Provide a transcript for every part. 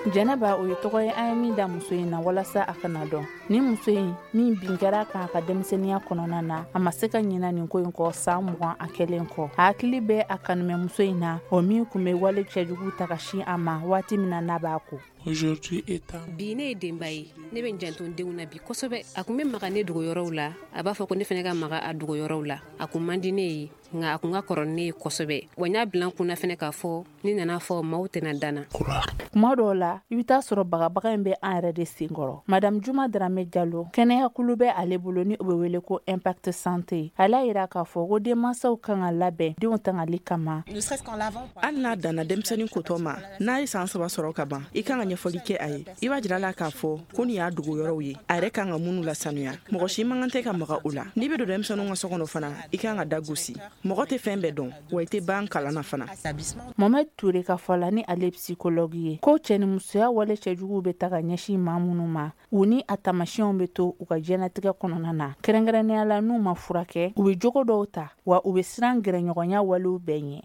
Jɛnɛba o ye tɔgɔ ye an ye min da muso in na walasa a kana dɔn ni muso in min bin kɛra kan ka denmisɛnniya kɔnɔna na a ma se ka ɲina nin ko in kɔ san 20 a kɛlen kɔ a hakili bɛ a kanumɛ muso in na o min kun bɛ wale cɛjugu ta ka sin a ma waati min na n'a b'a ko. Bi ne ye denba ye ne bɛ janton denw na bi kosɛbɛ a kun bɛ maga ne dogoyɔrɔw la a b'a fɔ ko ne fana ka maga a dogoyɔrɔw la a kun man di ne ye nka a kun ka kɔrɔ ne ye kosɛbɛ wa n y'a bila kunna fana k'a fɔ ni nana fɔ maaw tɛna danna. Kuma dɔw la i bɛ taa sɔrɔ bagabaga in bɛ an yɛrɛ de senkɔrɔ. Madame Juma Darame Diallo kɛnɛyakulu bɛ ale bolo ni o bɛ wele ko Impact Santé ala yira k'a fɔ ko denmansaw kan ka labɛn denw tangali kama. Hali n'a danna denmisɛnnin kotɔ ma n'a ye san 3 sɔrɔ ka ban i kan ka ɲɛfɔli kɛ a ye i b'a jira la k'a fɔ ko nin y'a dogoyɔrɔw ye a yɛrɛ kan ka minnu lasanuya mɔgɔ si man kan tɛ ka maga o la n'i bɛ don denmisɛnninw ka so kɔnɔ fana i kan ka da gosi mɔgɔ tɛ fɛn bɛɛ dɔn wa i tɛ ban kalan na fana. Mohamed Touré ka fɔ la ni ale psychologue ye ko cɛ ni musoya wale cɛjugu bɛ ta ka ɲɛsin maa minnu ma u ni a tamasiyɛnw bɛ to u ka diɲɛlatigɛ kɔnɔna na kɛrɛnkɛrɛnnenya la n'u ma furakɛ u bɛ jogo dɔw ta wa u bɛ siran gɛrɛɲɔgɔnya walew bɛɛ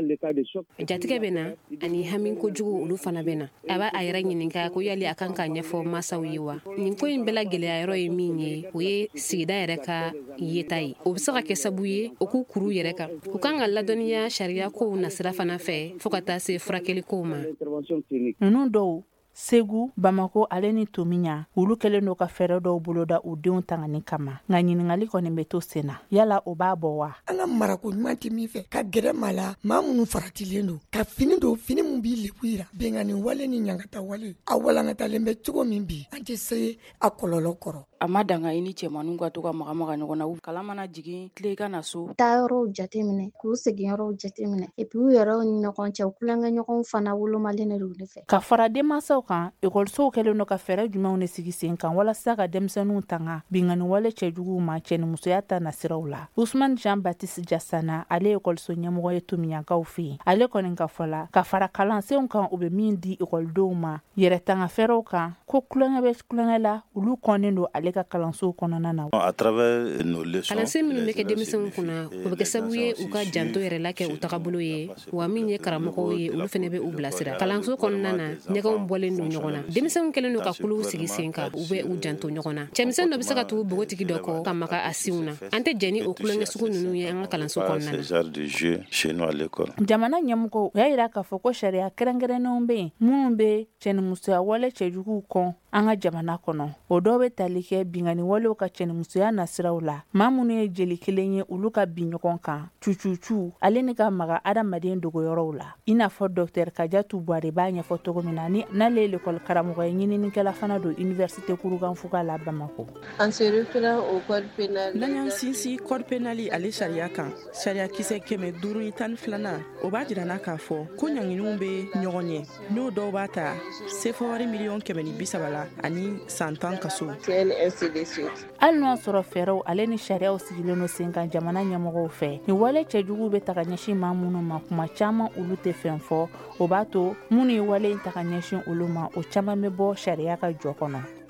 ɲɛ. Jatigɛ bɛ na ani hami kojugu olu fana bɛ na a b'a a yɛrɛ ɲininka ko yali a kan ka ɲɛfɔ masaw ye wa nin ko in bɛɛ gɛlɛya yɔrɔ ye min ye o ye sigida yɛrɛ ka yeta ye o bɛ se ka kɛ sabu ye o k'u kuru yɛrɛ kan u kan ka ladɔnniya sariya kow nasira fana fɛ fo ka taa se furakɛli kow ma. Ninnu dɔw Segu, Bamako, ale ni Tomiya olu kɛlen do ka fɛɛrɛ dɔw boloda u denw tangani kama nka ɲiningali kɔni bɛ to sen na yala o b'a bɔ wa. An ka marako ɲuman tɛ min fɛ ka gɛrɛ maa la maa minnu faratilen don ka fini don fini min b'i lebu yira bɛnkanni wale ni ɲangata wale a walankatalen bɛ cogo min bi an tɛ se a kɔlɔlɔ kɔrɔ. A ma danga i ni cɛmanninw ka to ka maga ɲɔgɔn na kala mana jigin tile ka na so. Taa yɔrɔw jateminɛ k'u segin yɔrɔw jateminɛ et puis u yɛrɛw ni ɲɔgɔn cɛ kulonkɛ ɲɔgɔnw fana wolomalen de don ne fɛ. Ka fara denmansaw kan ekɔlisow kɛlen do ka fɛɛrɛ jumɛnw de sigi sen kan walasa ka denmisɛnninw tanga bingani wale cɛjuguw ma cɛnimusoya ta nasiraw la. Ousmane Jean Baptiste Jassana ale ye ekɔliso ɲɛmɔgɔ ye Tomiyakaw fɛ yen ale kɔni ka fɔ la ka fara kalansenw kan u bɛ min di ekɔlidenw ma yɛrɛ tanga fɛɛrɛw kan ko kulonkɛ bɛ kulonkɛ la olu kɔnnen do ale ka kalansow kɔnɔna na. Kalansen minnu bɛ kɛ denmisɛnw kunna o bɛ kɛ sababu ye u ka janto yɛrɛ la kɛ u tagabolo ye wa min ye karamɔgɔw ye olu fana bɛ u bilasira kalanso kɔnɔna na ɲɛgɛnw bɔlen do ɲɔgɔn na denmisɛnw kɛlen do ka kuluw sigi sen kan u bɛ u janto ɲɔgɔn na cɛmisɛn dɔ bɛ se ka tugu bogotigi dɔ kɔ ka maga a sinw na an tɛ jɛni o kulonkɛ sugu ninnu ye an ka kalanso kɔnɔna na. Jamana ɲɛmɔgɔw y'a yira k'a fɔ ko sariya kɛrɛnkɛrɛnnenw bɛ yen minnu bɛ cɛnimusoya wale cɛjuguw kɔn an ka jamana kɔnɔ o dɔw bɛ tali kɛ bingani walew ka cɛnimusoya nasiraw la maa minnu ye jeli kelen ye olu ka bin ɲɔgɔn kan cucucu ale ni ka maga adamaden dogoyɔrɔw la i n'a fɔ Dr Kajatu Buare b'a ɲɛfɔ cogo min na ni n'ale ye l'école karamɔgɔ ye ɲininikɛla fana don université Kurukanfuga la Bamako. N'an y'an sinsin code pénal ale sariya kan sariya kisɛ 512 o b'a jira na k'a fɔ ko ɲangininw bɛ ɲɔgɔn ɲɛ n'o dɔw b'a ta sefawari miliyɔn 130 la ani san 10 kaso. Hali n'o sɔrɔ fɛɛrɛw ale ni sariyaw sigilen do sen kan jamana ɲɛmɔgɔw fɛ ni wale cɛjuguw bɛ ta ka ɲɛsin maa minnu ma kuma caman olu tɛ fɛn fɔ o b'a to minnu ye wale in ta ka ɲɛsin olu ma o caman bɛ bɔ sariya ka jɔ kɔnɔ.